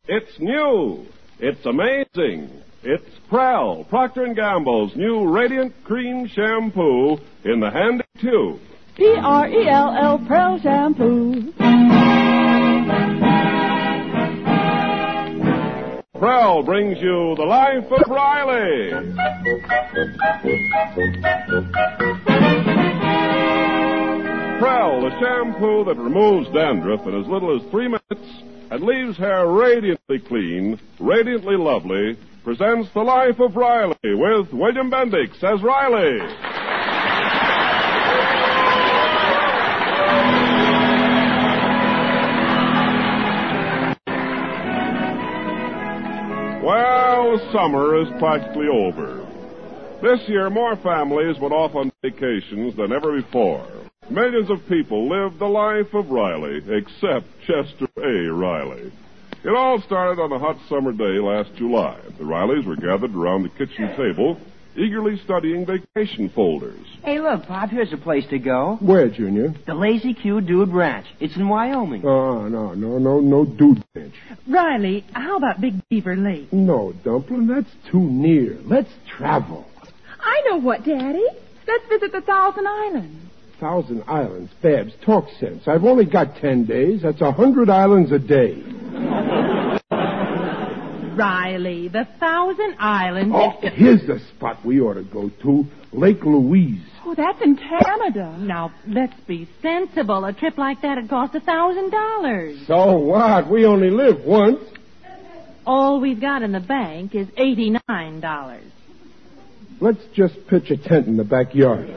It's new. It's amazing. It's Prell, Procter & Gamble's new Radiant Cream Shampoo in the handy tube. P-R-E-L-L, Prell Shampoo. Prell brings you The Life of Riley. Prell, the shampoo that removes dandruff in as little as 3 minutes and leaves hair radiantly clean, radiantly lovely, presents The Life of Riley with William Bendix as Riley. Well, summer is practically over. This year, more families went off on vacations than ever before. Millions of people lived the life of Riley, except Chester A. Riley. It all started on a hot summer day last July. The Rileys were gathered around the kitchen table, eagerly studying vacation folders. Hey, look, Pop, here's a place to go. Where, Junior? The Lazy Q Dude Ranch. It's in Wyoming. Oh, no Dude Ranch. Riley, how about Big Beaver Lake? No, Dumpling, that's too near. Let's travel. I know what, Daddy. Let's visit the Thousand Islands. 1,000 islands. Babs, talk sense. I've only got 10 days. That's 100 islands a day. Riley, the 1,000 Islands... Oh, here's the spot we ought to go to. Lake Louise. Oh, that's in Canada. Now, let's be sensible. A trip like that would cost $1,000. So what? We only live once. All we've got in the bank is $89. Let's just pitch a tent in the backyard.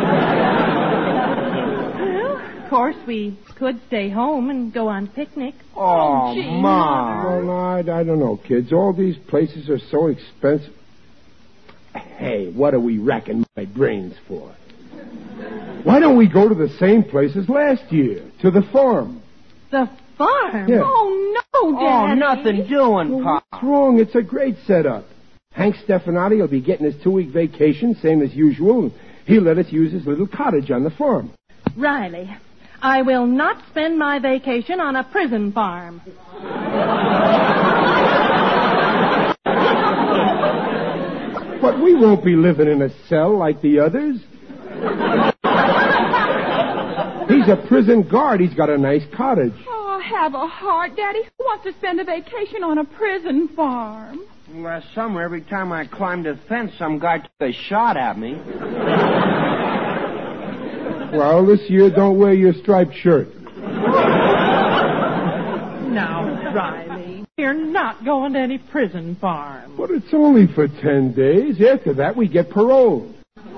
Of course, we could stay home and go on picnics. Oh, Mom. Well, I don't know, kids. All these places are so expensive. Hey, what are we racking my brains for? Why don't we go to the same place as last year, to the farm? The farm? Yeah. Oh, no, Daddy. Oh, nothing doing, Pop. What's wrong? It's a great setup. Hank Stefanati will be getting his 2-week vacation, same as usual, and he'll let us use his little cottage on the farm. Riley, I will not spend my vacation on a prison farm. But we won't be living in a cell like the others. He's a prison guard. He's got a nice cottage. Oh, have a heart, Daddy. Who wants to spend a vacation on a prison farm? Last summer, every time I climbed a fence, some guy took a shot at me. Well, this year, don't wear your striped shirt. Now, Riley, we're not going to any prison farm. But it's only for 10 days. After that, we get parole.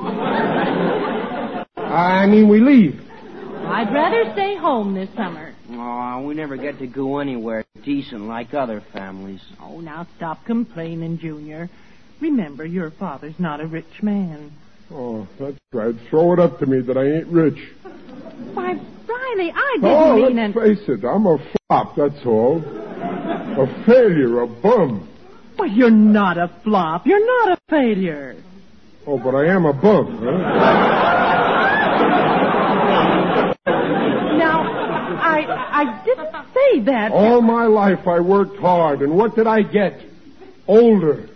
We leave. I'd rather stay home this summer. Oh, we never get to go anywhere decent like other families. Oh, now stop complaining, Junior. Remember, your father's not a rich man. Oh, that's right. Throw it up to me that I ain't rich. Why, Riley, I didn't mean... let's face it. I'm a flop, that's all. A failure, a bum. Well, you're not a flop. You're not a failure. Oh, but I am a bum, huh? I didn't say that. All my life I worked hard, and what did I get? Older.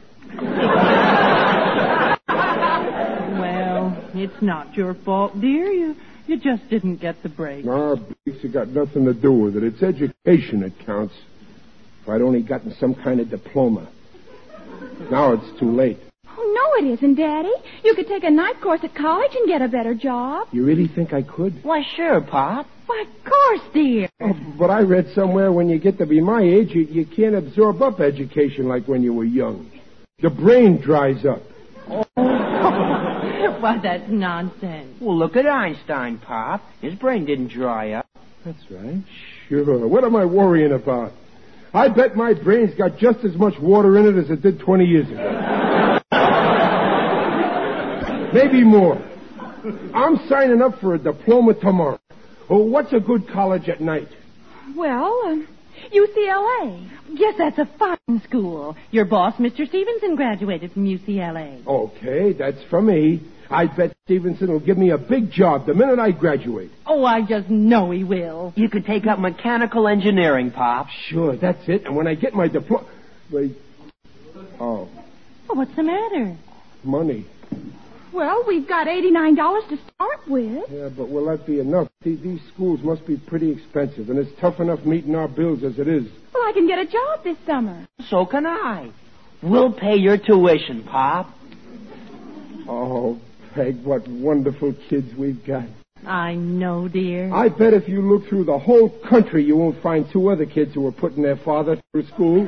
Well, it's not your fault, dear. You just didn't get the break. No, Biggs, it got nothing to do with it. It's education that counts. If I'd only gotten some kind of diploma. Now it's too late. Oh, no, it isn't, Daddy. You could take a night course at college and get a better job. You really think I could? Why, sure, Pop. Why, of course, dear. Oh, but I read somewhere when you get to be my age, you can't absorb up education like when you were young. The brain dries up. Oh. Why, that's nonsense. Well, look at Einstein, Pop. His brain didn't dry up. That's right. Sure. What am I worrying about? I bet my brain's got just as much water in it as it did 20 years ago. Maybe more. I'm signing up for a diploma tomorrow. Oh, what's a good college at night? Well, UCLA. Yes, that's a fine school. Your boss, Mr. Stevenson, graduated from UCLA. Okay, that's for me. I bet Stevenson will give me a big job the minute I graduate. Oh, I just know he will. You could take up mechanical engineering, Pop. Sure, that's it. And when I get my diploma... Wait. Oh, Oh, what's the matter? money. Well, we've got $89 to start with. Yeah, but will that be enough? These schools must be pretty expensive, and it's tough enough meeting our bills as it is. Well, I can get a job this summer. So can I. We'll pay your tuition, Pop. Oh, Peg, what wonderful kids we've got. I know, dear. I bet if you look through the whole country, you won't find two other kids who are putting their father through school.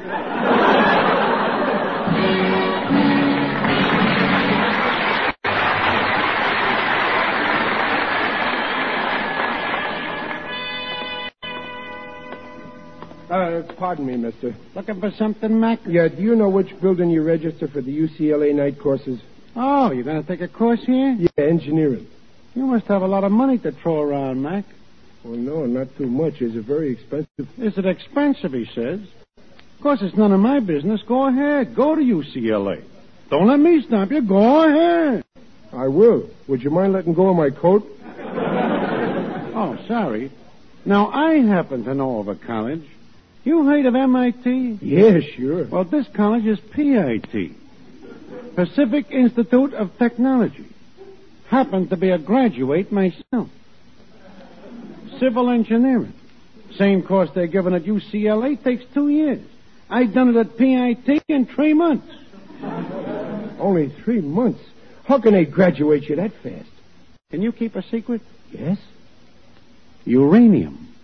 Pardon me, mister. Looking for something, Mac? Yeah, do you know which building you register for the UCLA night courses? Oh, you're going to take a course here? Yeah, engineering. You must have a lot of money to throw around, Mac. Well, no, not too much. Is it very expensive? Is it expensive, he says. Of course, it's none of my business. Go ahead. Go to UCLA. Don't let me stop you. Go ahead. I will. Would you mind letting go of my coat? Oh, sorry. Now, I happen to know of a college. You heard of MIT? Yeah, sure. Well, this college is PIT. Pacific Institute of Technology. Happened to be a graduate myself. Civil engineering. Same course they're giving at UCLA takes 2 years. I done it at PIT in 3 months. Only 3 months? How can they graduate you that fast? Can you keep a secret? Yes? Uranium.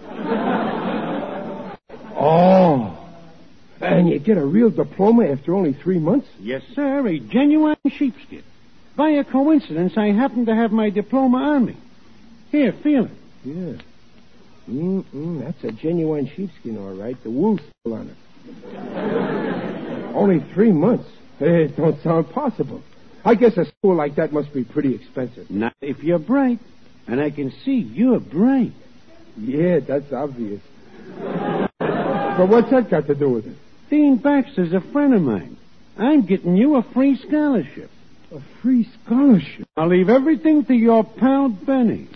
Oh. And you get a real diploma after only 3 months? Yes, sir. A genuine sheepskin. By a coincidence, I happen to have my diploma on me. Here, feel it. Yeah. That's a genuine sheepskin, all right. The wool's still on it. Only 3 months? It don't sound possible. I guess a school like that must be pretty expensive. Not if you're bright. And I can see you're bright. Yeah, that's obvious. But what's that got to do with it? Dean Baxter's a friend of mine. I'm getting you a free scholarship. A free scholarship? I'll leave everything to your pal Benny.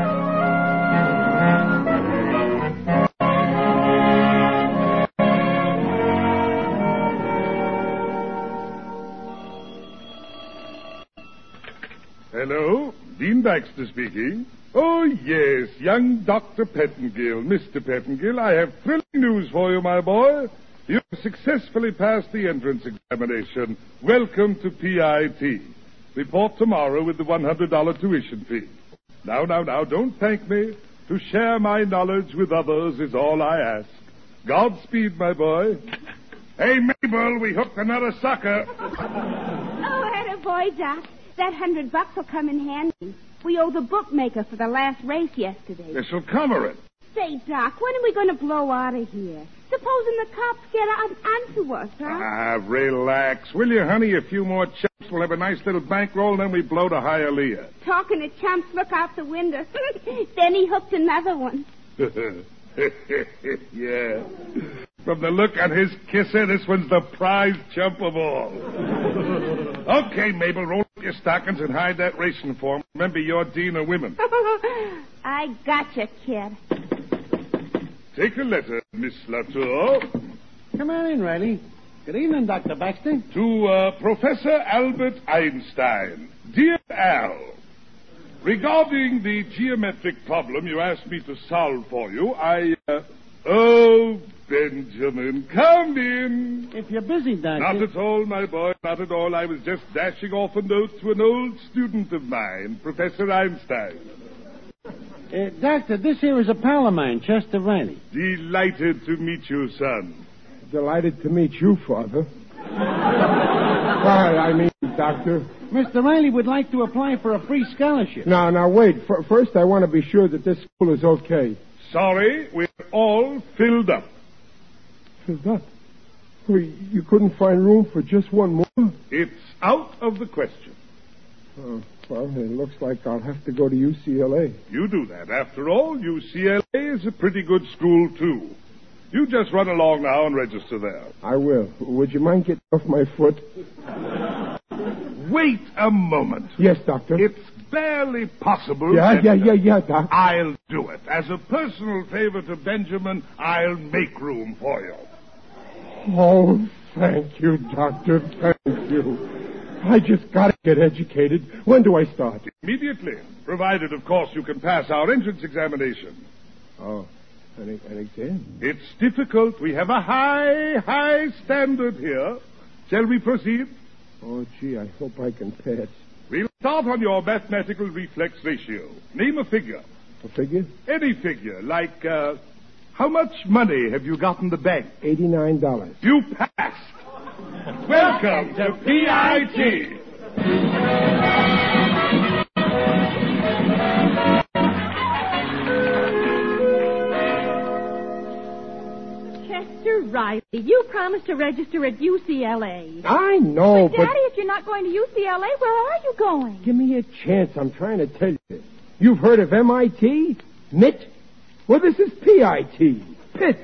Hello, Dean Baxter speaking. Oh, yes, young Dr. Pettingill. Mr. Pettingill, I have thrilling news for you, my boy. You have successfully passed the entrance examination. Welcome to PIT. Report tomorrow with the $100 tuition fee. Now, don't thank me. To share my knowledge with others is all I ask. Godspeed, my boy. Hey, Mabel, we hooked another sucker. Oh, attaboy, Doc. That $100 will come in handy. We owe the bookmaker for the last race yesterday. This'll cover it. Say, Doc, when are we going to blow out of here? Supposing the cops get onto us, huh? Ah, relax. Will you, honey? A few more chumps. We'll have a nice little bankroll, and then we blow to Hialeah. Talking to chumps, look out the window. Then he hooked another one. Yeah. From the look on his kisser, this one's the prize chump of all. Okay, Mabel, roll up your stockings and hide that racing form. Remember, you're Dean of Women. I gotcha, kid. Take a letter, Miss Latour. Come on in, Riley. Good evening, Dr. Baxter. To Professor Albert Einstein. Dear Al, regarding the geometric problem you asked me to solve for you, Oh, Benjamin, come in. If you're busy, Doctor. Not at all, my boy, not at all. I was just dashing off a note to an old student of mine, Professor Einstein. Doctor, this here is a pal of mine, Chester Riley. Delighted to meet you, son. Delighted to meet you, Father. I mean, Doctor. Mr. Riley would like to apply for a free scholarship. Now, wait. First, I want to be sure that this school is okay. Sorry, we're all filled up. Filled up? Well, you couldn't find room for just one more? It's out of the question. Oh, well, it looks like I'll have to go to UCLA. You do that. After all, UCLA is a pretty good school, too. You just run along now and register there. I will. Would you mind getting off my foot? Wait a moment. Yes, Doctor. It's barely possible. Yeah, Doc. I'll do it. As a personal favor to Benjamin, I'll make room for you. Oh, thank you, Doctor. Thank you. I just got to get educated. When do I start? Immediately. Provided, of course, you can pass our entrance examination. Oh, an exam? It's difficult. We have a high standard here. Shall we proceed? Oh, gee, I hope I can pass. We'll start on your mathematical reflex ratio. Name a figure. A figure? Any figure, like, how much money have you got in the bank? $89. You passed. Welcome to PIT. Chester Riley, you promised to register at UCLA. I know, But, Daddy, if you're not going to UCLA, where are you going? Give me a chance. I'm trying to tell you. You've heard of MIT? MIT? Well, this is PIT. Pitt.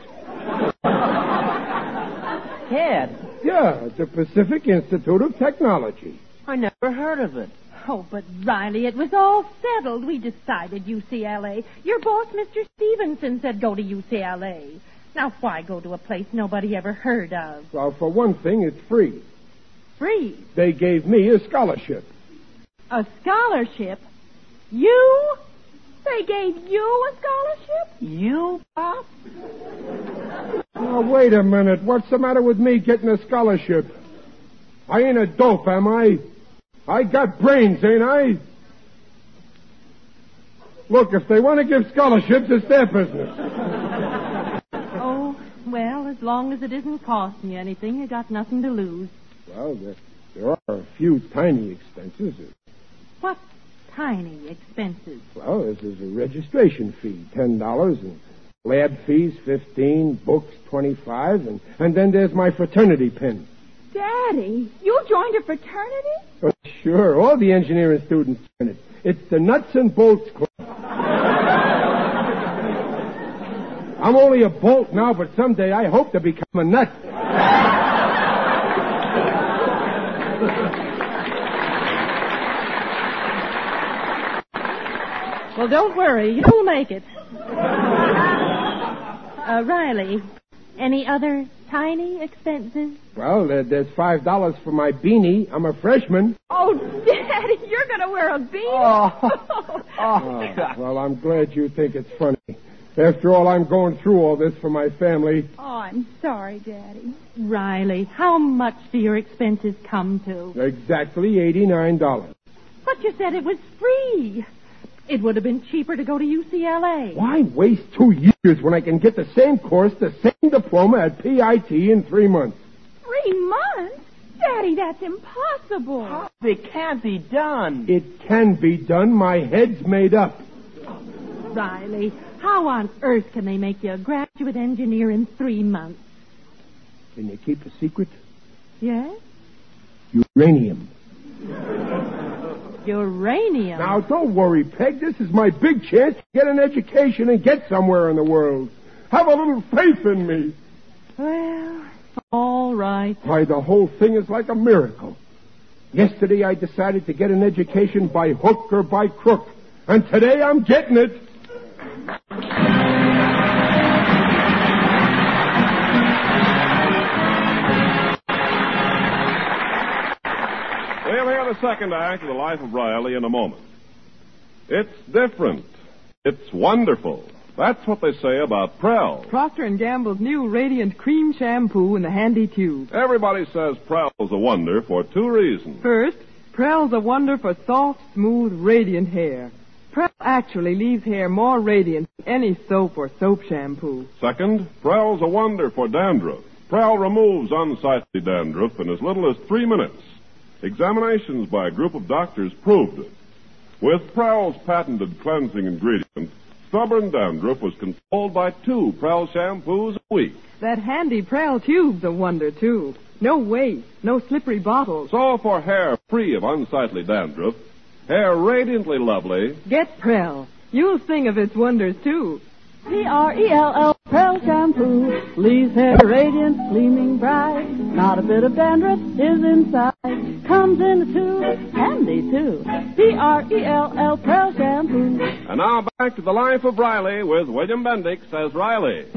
Ted, Yeah, the Pacific Institute of Technology. I never heard of it. Oh, but Riley, it was all settled. We decided UCLA. Your boss, Mr. Stevenson, said go to UCLA. Now, why go to a place nobody ever heard of? Well, for one thing, it's free. Free. They gave me a scholarship. A scholarship? You? They gave you a scholarship? You, Pop? Oh, wait a minute. What's the matter with me getting a scholarship? I ain't a dope, am I? I got brains, ain't I? Look, if they want to give scholarships, it's their business. Oh, well, as long as it isn't costing you anything, you got nothing to lose. Well, there are a few tiny expenses. What tiny expenses? Well, there's a registration fee, $10, and lab fees, $15, books, $25, and then there's my fraternity pin. Daddy, you joined a fraternity? Oh, sure, all the engineering students join it. It's the Nuts and Bolts Club. I'm only a bolt now, but someday I hope to become a nut. Well, don't worry. You'll make it. Riley, any other tiny expenses? Well, there's $5 for my beanie. I'm a freshman. Oh, Daddy, you're going to wear a beanie? Oh, well, I'm glad you think it's funny. After all, I'm going through all this for my family. Oh, I'm sorry, Daddy. Riley, how much do your expenses come to? Exactly $89. But you said it was free. It would have been cheaper to go to UCLA. Why waste 2 years when I can get the same course, the same diploma at PIT in 3 months? 3 months? Daddy, that's impossible. It can't be done. It can be done. My head's made up. Riley, how on earth can they make you a graduate engineer in 3 months? Can you keep a secret? Yes? Uranium. Uranium? Now, don't worry, Peg. This is my big chance to get an education and get somewhere in the world. Have a little faith in me. Well, all right. Why, the whole thing is like a miracle. Yesterday I decided to get an education by hook or by crook. And today I'm getting it. We'll hear the second act of the life of Riley in a moment. It's different. It's wonderful. That's what they say about Prell. Procter & Gamble's new Radiant Cream Shampoo in the handy tube. Everybody says Prell's a wonder for 2 reasons. First, Prell's a wonder for soft, smooth, radiant hair. Prell actually leaves hair more radiant than any soap or soap shampoo. Second, Prell's a wonder for dandruff. Prell removes unsightly dandruff in as little as 3 minutes. Examinations by a group of doctors proved it. With Prell's patented cleansing ingredient, stubborn dandruff was controlled by 2 Prell shampoos a week. That handy Prell tube's a wonder, too. No waste, no slippery bottles. So for hair free of unsightly dandruff, hair radiantly lovely, Get Prell. You'll sing of its wonders, too. Prell. Pearl shampoo leaves hair radiant, gleaming bright. Not a bit of dandruff is inside. Comes in a tube, handy too. P-R-E-L-L, Pearl shampoo. And now back to the Life of Riley with William Bendix as Riley.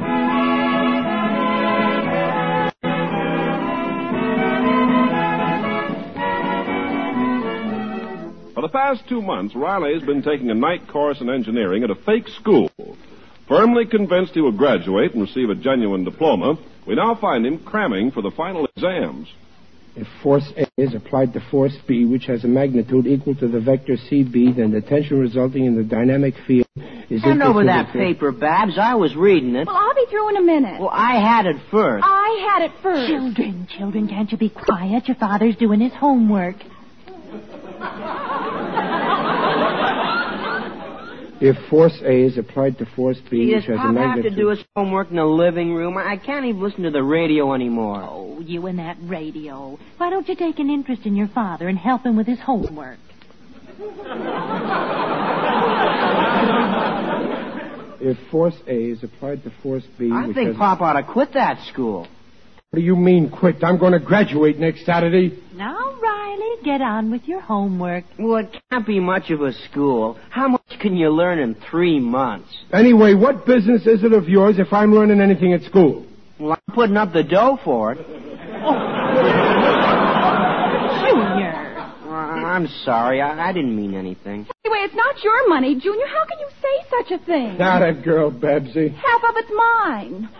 For the past 2 months, Riley's been taking a night course in engineering at a fake school. Firmly convinced he will graduate and receive a genuine diploma, we now find him cramming for the final exams. If force A is applied to force B, which has a magnitude equal to the vector CB, then the tension resulting in the dynamic field is Hand equal over to that paper, Babs. I was reading it. Well, I'll be through in a minute. Well, I had it first. I had it first. Children, can't you be quiet? Your father's doing his homework. If force A is applied to force B, Does which has a Pop have magnitude... to do his homework in the living room? I can't even listen to the radio anymore. Oh, you and that radio. Why don't you take an interest in your father and help him with his homework? If force A is applied to force B, I which think has... Pop ought to quit that school. What do you mean, quit? I'm going to graduate next Saturday. Now, Riley, get on with your homework. Well, it can't be much of a school. How much can you learn in 3 months? Anyway, what business is it of yours if I'm learning anything at school? Well, I'm putting up the dough for it. Junior. I'm sorry. I didn't mean anything. Anyway, it's not your money, Junior. How can you say such a thing? Not a girl, Babsy. Half of it's mine.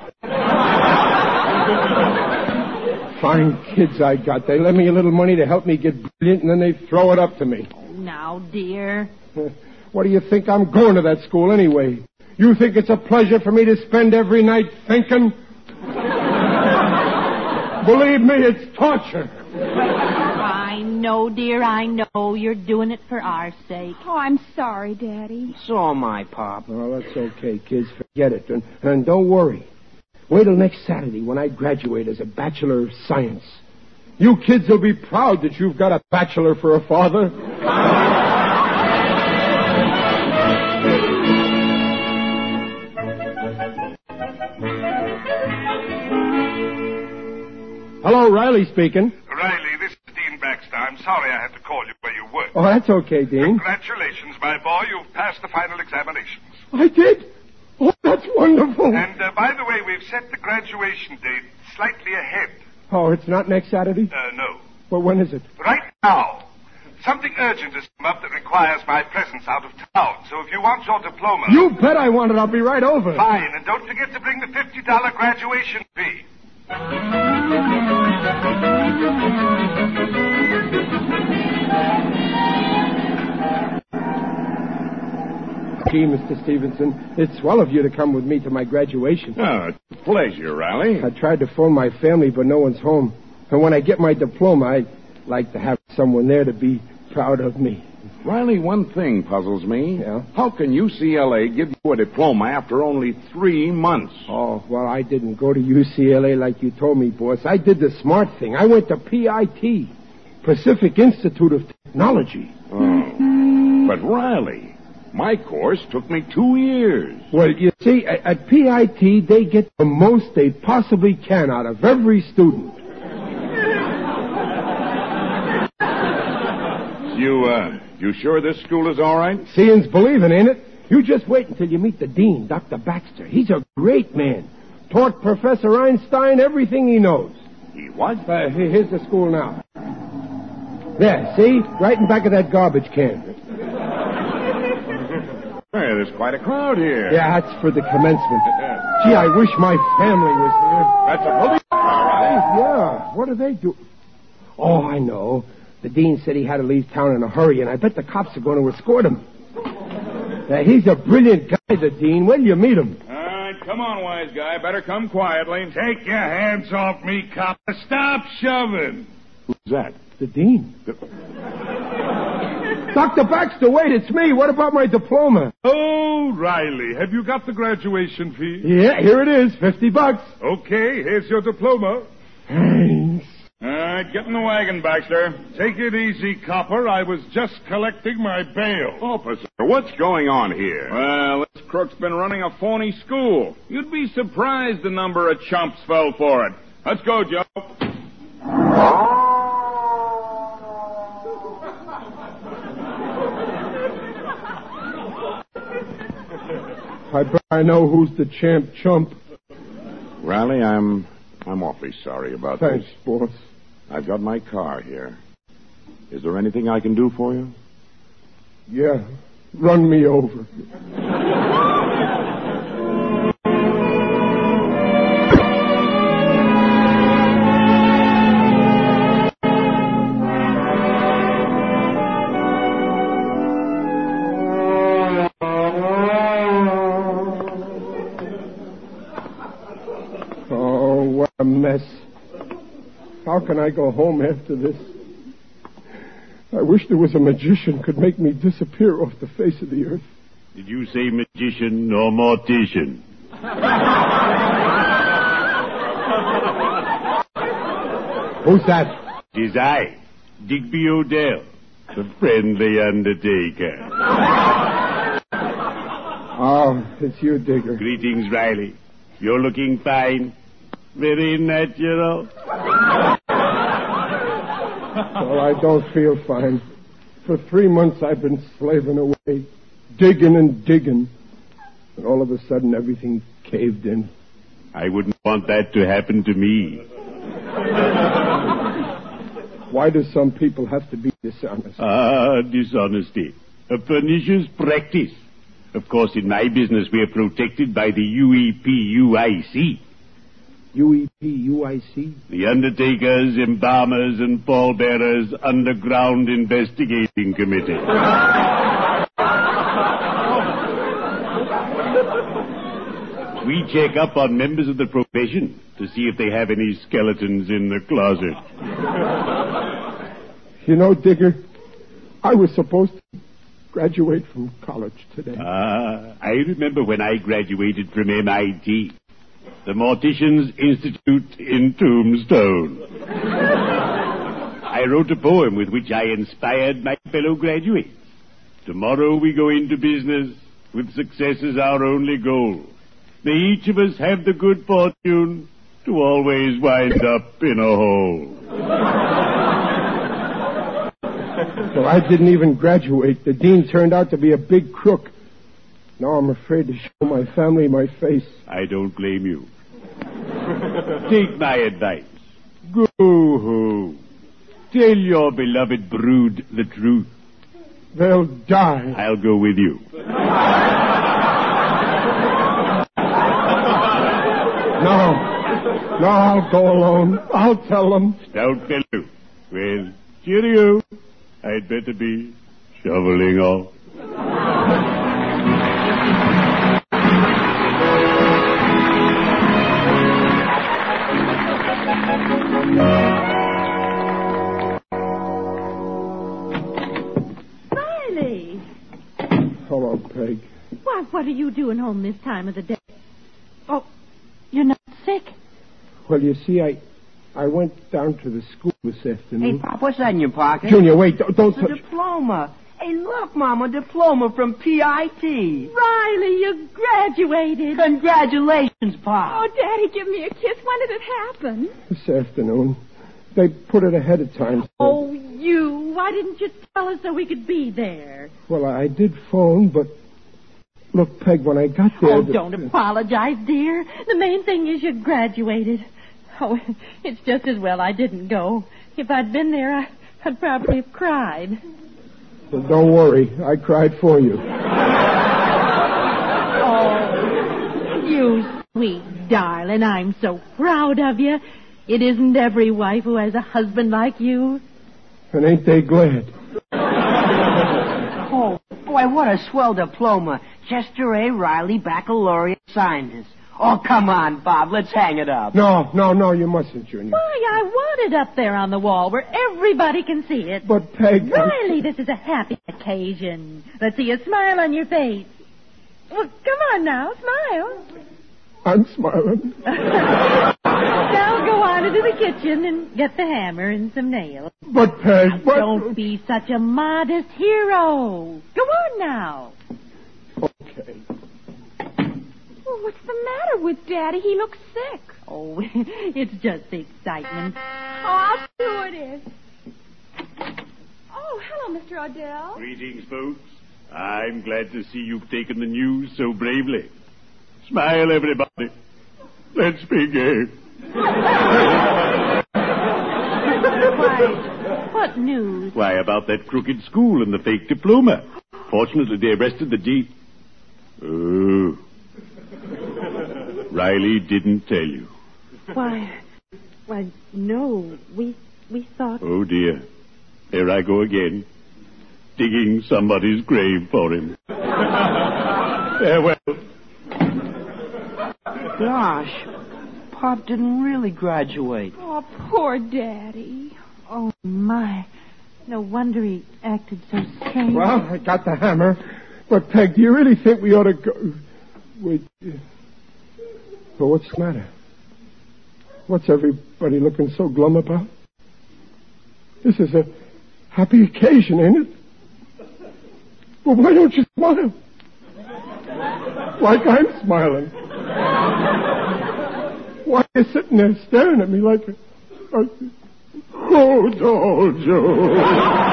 Fine kids I got. They lend me a little money to help me get brilliant, and then they throw it up to me. Now, dear. What do you think I'm going to that school anyway? You think it's a pleasure for me to spend every night thinking? Believe me, it's torture. I know, dear, I know. You're doing it for our sake. Oh, I'm sorry, Daddy. So am I, Pop. Oh, that's okay, kids. Forget it. And don't worry. Wait till next Saturday when I graduate as a Bachelor of Science. You kids will be proud that you've got a bachelor for a father. Hello, Riley speaking. Riley, this is Dean Baxter. I'm sorry I had to call you where you work. Oh, that's okay, Dean. Congratulations, my boy. You've passed the final examinations. I did? Oh, that's wonderful. And, by the way, we've set the graduation date slightly ahead. Oh, it's not next Saturday? No. Well, when is it? Right now. Something urgent has come up that requires my presence out of town. So if you want your diploma... You bet I want it. I'll be right over. Fine. And don't forget to bring the $50 graduation fee. Gee, Mr. Stevenson, it's swell of you to come with me to my graduation. Oh, it's a pleasure, Riley. I tried to phone my family, but no one's home. And when I get my diploma, I'd like to have someone there to be proud of me. Riley, one thing puzzles me. Yeah? How can UCLA give you a diploma after only 3 months? Oh, well, I didn't go to UCLA like you told me, boss. I did the smart thing. I went to PIT, Pacific Institute of Technology. Oh. But, Riley, my course took me 2 years. Well, you see, at PIT, they get the most they possibly can out of every student. You sure this school is all right? Seeing's believing, ain't it? You just wait until you meet the dean, Dr. Baxter. He's a great man. Taught Professor Einstein everything he knows. He what? Here's the school now. There, see? Right in back of that garbage can. Hey, there's quite a crowd here. Yeah, that's for the commencement. Gee, I wish my family was there. That's a police car, Riley. Yeah, what do they do? Oh, I know. The dean said he had to leave town in a hurry, and I bet the cops are going to escort him. He's a brilliant guy, the dean. When you meet him? All right, come on, wise guy. Better come quietly. Take your hands off me, cop. Stop shoving. Who's that? The dean. Dr. Baxter, wait, it's me. What about my diploma? Oh, Riley, have you got the graduation fee? Yeah, here it is, $50. Okay, here's your diploma. Thanks. All right, get in the wagon, Baxter. Take it easy, copper. I was just collecting my bail. Officer, what's going on here? Well, let's crook's been running a phony school. You'd be surprised the number of chumps fell for it. Let's go, Joe. I bet I know who's the champ chump. Riley, I'm awfully sorry about Thanks, this. boss. I've got my car here. Is there anything I can do for you? Yeah, run me over. Oh, what a mess. How can I go home after this? I wish there was a magician could make me disappear off the face of the earth. Did you say magician or mortician? Who's that? It is I, Digby Odell, the friendly undertaker. Oh, it's you, Digger. Greetings, Riley. You're looking fine. Very natural. Well, I don't feel fine. For 3 months I've been slaving away, digging and digging. And all of a sudden everything caved in. I wouldn't want that to happen to me. Why do some people have to be dishonest? Dishonesty. A pernicious practice. Of course, in my business, we are protected by the UEPUIC. UEPUIC? The Undertakers, Embalmers, and Pallbearers Underground Investigating Committee. We check up on members of the profession to see if they have any skeletons in the closet. You know, Digger, I was supposed to graduate from college today. I remember when I graduated from MIT. The Morticians Institute in Tombstone. I wrote a poem with which I inspired my fellow graduates. Tomorrow we go into business with success as our only goal. May each of us have the good fortune to always wind up in a hole. So I didn't even graduate. The dean turned out to be a big crook. Now I'm afraid to show my family my face. I don't blame you. Take my advice. Go home. Tell your beloved brood the truth. They'll die. I'll go with you. No, I'll go alone. I'll tell them. Stout fellow. Well, cheerio. I'd better be shoveling off. Riley! Hello, Peg. Why, what are you doing home this time of the day? Oh, you're not sick? Well, you see, I went down to the school this afternoon. Hey, Pop, what's that in your pocket? Junior, wait, don't It's a touch... diploma. Hey, look, Mom, a diploma from PIT. Riley, you graduated. Congratulations, Pop. Oh, Daddy, give me a kiss. When did it happen? This afternoon. They put it ahead of time. So... Oh, you. Why didn't you tell us so we could be there? Well, I did phone, but... Look, Peg, when I got there... Oh, don't apologize, dear. The main thing is you graduated. Oh, it's just as well I didn't go. If I'd been there, I'd probably have cried. Well, don't worry. I cried for you. Oh, you sweet darling. I'm so proud of you. It isn't every wife who has a husband like you. And ain't they glad? Oh, boy, what a swell diploma. Chester A. Riley, baccalaureate scientist. Oh, come on, Bob. Let's hang it up. No, you mustn't, Junior. Why, I want it up there on the wall where everybody can see it. But, Peg... Riley, this is a happy occasion. Let's see a smile on your face. Well, come on now, smile. I'm smiling. Now go on into the kitchen and get the hammer and some nails. But, Peg, now, don't be such a modest hero. Go on now. Okay. Oh, what's the matter with Daddy? He looks sick. Oh, it's just the excitement. Oh, I'll see who it is. Oh, hello, Mr. Odell. Greetings, folks. I'm glad to see you've taken the news so bravely. Smile, everybody. Let's begin. Why, what news? Why, about that crooked school and the fake diploma. Fortunately, they arrested the dean. Oh. Riley didn't tell you. Why, no. We thought... Oh, dear. There I go again. Digging somebody's grave for him. Farewell. Gosh, Pop didn't really graduate. Oh, poor Daddy. Oh, my. No wonder he acted so strange. Well, I got the hammer. But, Peg, do you really think we ought to go... Wait. Well, what's the matter? What's everybody looking so glum about? This is a happy occasion, ain't it? Well, why don't you smile? Like I'm smiling. Why are you sitting there staring at me like a... Oh, Jojo.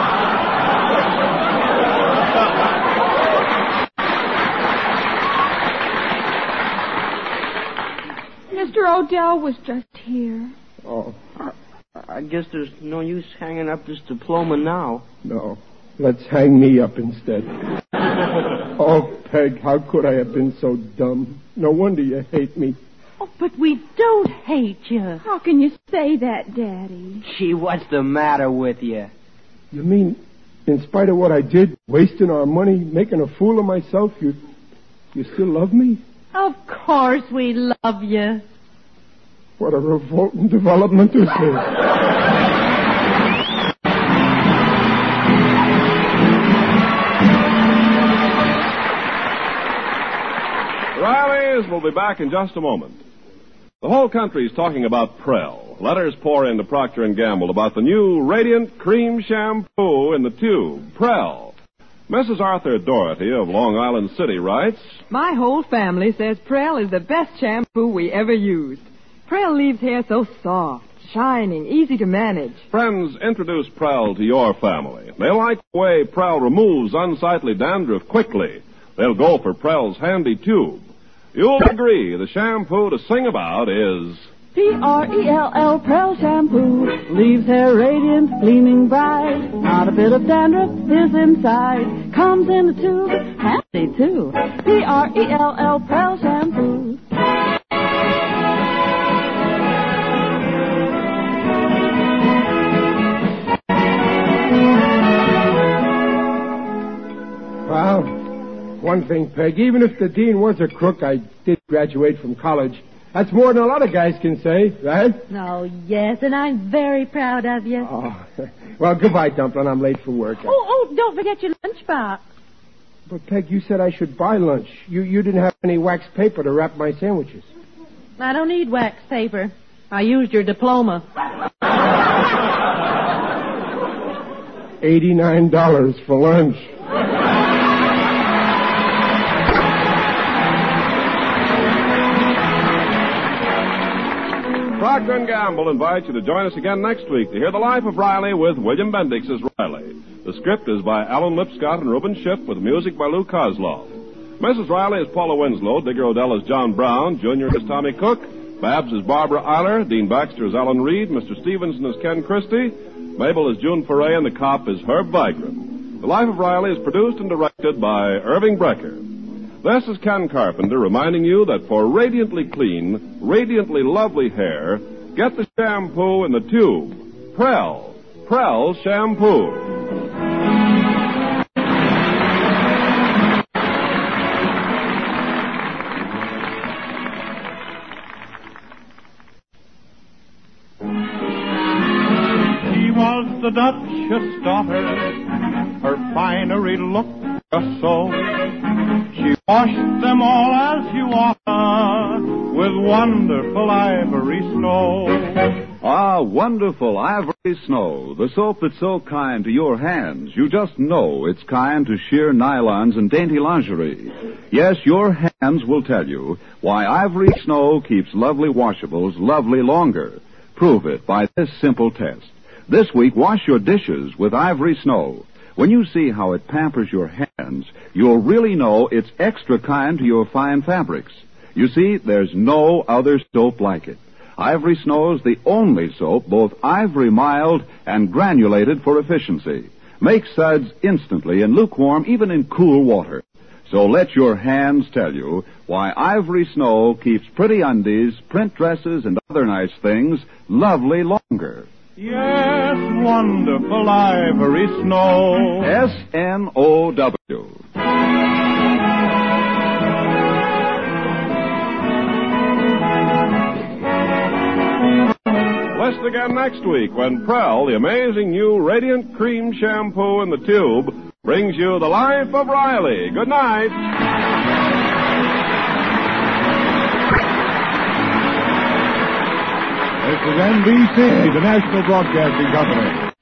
Mr. Odell was just here. Oh, I guess there's no use hanging up this diploma now. No, let's hang me up instead. Oh, Peg, how could I have been so dumb? No wonder you hate me. Oh, but we don't hate you. How can you say that, Daddy? Gee, what's the matter with you? You mean, in spite of what I did, wasting our money, making a fool of myself, you still love me? Of course we love you. What a revolting development this is. Rileys will be back in just a moment. The whole country is talking about Prell. Letters pour into Procter & Gamble about the new Radiant Cream Shampoo in the tube, Prell. Mrs. Arthur Doherty of Long Island City writes, My whole family says Prell is the best shampoo we ever used. Prell leaves hair so soft, shining, easy to manage. Friends, introduce Prell to your family. They like the way Prell removes unsightly dandruff quickly. They'll go for Prell's handy tube. You'll agree the shampoo to sing about is... P-R-E-L-L, Prell shampoo. Leaves hair radiant, gleaming bright. Not a bit of dandruff is inside. Comes in a tube, handy too. P-R-E-L-L, Prell shampoo. Well, one thing, Peg, even if the dean was a crook, I did graduate from college. That's more than a lot of guys can say, right? Oh, yes, and I'm very proud of you. Oh, well, goodbye, Dumplin'. I'm late for work. Oh, don't forget your lunchbox. But, Peg, you said I should buy lunch. You didn't have any wax paper to wrap my sandwiches. I don't need wax paper. I used your diploma. $89 for lunch. Procter & Gamble invites you to join us again next week to hear the life of Riley with William Bendix as Riley. The script is by Alan Lipscott and Reuben Shipp with music by Lou Kozlov. Mrs. Riley is Paula Winslow, Digger Odell is John Brown, Jr. is Tommy Cook, Babs is Barbara Eiler, Dean Baxter is Alan Reed, Mr. Stevenson is Ken Christie, Mabel is June Foray, and the cop is Herb Vigran. The Life of Riley is produced and directed by Irving Brecker. This is Ken Carpenter reminding you that for radiantly clean, radiantly lovely hair, get the shampoo in the tube. Prell. Prell Shampoo. She was the Duchess' daughter. Her finery looked just so. She washed them all as you oughta with wonderful ivory snow. Ah, wonderful Ivory Snow, the soap that's so kind to your hands. You just know it's kind to sheer nylons and dainty lingerie. Yes, your hands will tell you why Ivory Snow keeps lovely washables lovely longer. Prove it by this simple test. This week, wash your dishes with Ivory Snow. When you see how it pampers your hands, you'll really know it's extra kind to your fine fabrics. You see, there's no other soap like it. Ivory Snow's the only soap both ivory mild and granulated for efficiency. Makes suds instantly and lukewarm even in cool water. So let your hands tell you why Ivory Snow keeps pretty undies, print dresses, and other nice things lovely longer. Yes, wonderful Ivory Snow. S-N-O-W. Listen again next week when Prell, the amazing new Radiant Cream Shampoo in the tube, brings you The Life of Riley. Good night. This is NBC, the National Broadcasting Company.